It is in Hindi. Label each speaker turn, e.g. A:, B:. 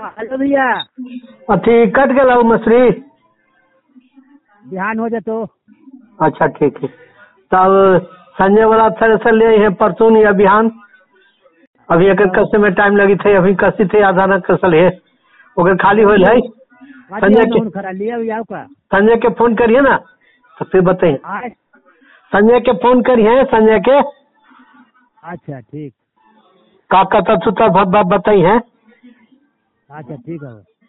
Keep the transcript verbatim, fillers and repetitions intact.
A: हेलो भैया।
B: अथी कट गया मछली
A: बिहान हो जातो।
B: अच्छा ठीक है। तब संजय वाला थ्रेसर ले हैं परसों नहीं या बिहान। अभी एक कसे में टाइम लगी थे, अभी कसी थे आधा न कसल है ओकर खाली होल है। संजय के
A: खरा लिया भैया का
B: संजय के फोन करिए ना तो फिर बताइए।
A: आए
B: संजय के फोन करिए संजय के।
A: अच्छा ठीक।
B: का कहता सुता बात बताइए।
A: अच्छा ठीक है।